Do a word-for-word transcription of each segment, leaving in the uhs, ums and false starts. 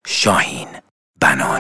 شاهین بنان.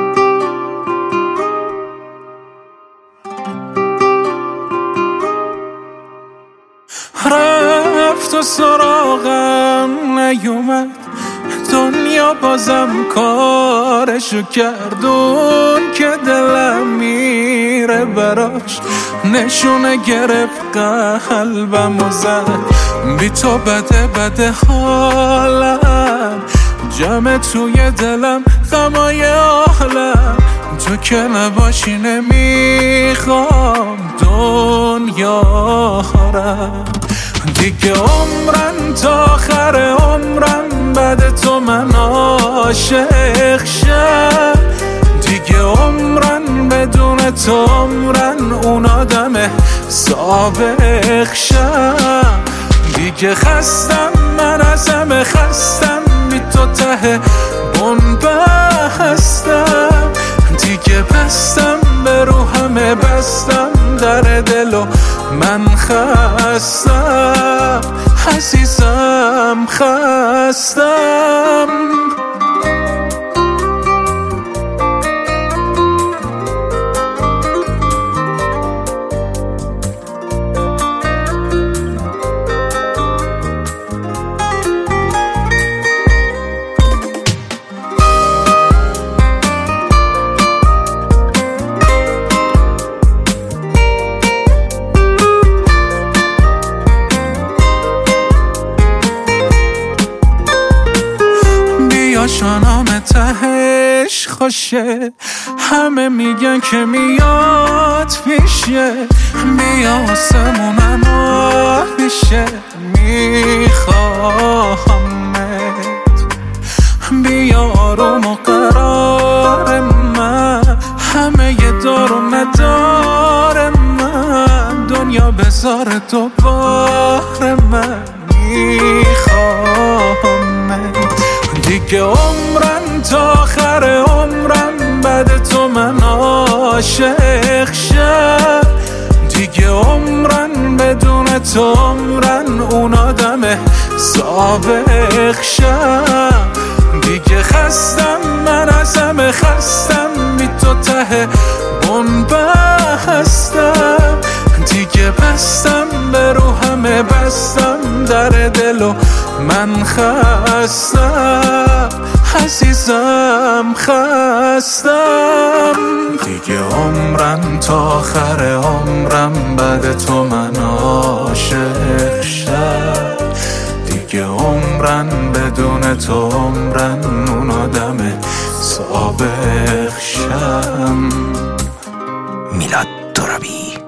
رفت و سراغم نیومد، دنیا بازم کارشو کردون که دلم میره براش، نشونه گرفت قلبم و زد بی تو بده بده حالم، جمع توی دلم غمای عالم، تو که نباشی نمیخوام دنیا رم، دیگه عمرم تا آخر عمرم بعد تو من عاشق شم، دیگه عمرم بدون تو عمرن اون آدم سابق شم، دیگه خستم من از همه خستم، بی تو ته بن بستم، دیگه بستم به رو همه بستم در دلو من خستم، عزیزم خستم. شانام تهش خوشه، همه میگن که میاد پیشه، بیا آسمونم آه میشه، میخوامت بیا آروم و قرار من، همه یه دار و ندار من، دنیا بذار دوباره من میخوامت، دیگه عمرم تا آخر عمرم بعد تو من عاشق شم، دیگه عمرم بدون تو عمرن اون آدم سابق شم، دیگه خستم من از همه خستم، بی تو ته بن بستم، دیگه بستم به رو همه بستم در دلو من خستم، عزیزم خستم، دیگه عمرم تا آخر عمرم بعد تو من عاشق شم، دیگه عمرم بدون تو عمرن اون آدم سابق شم. میلاد ترابی.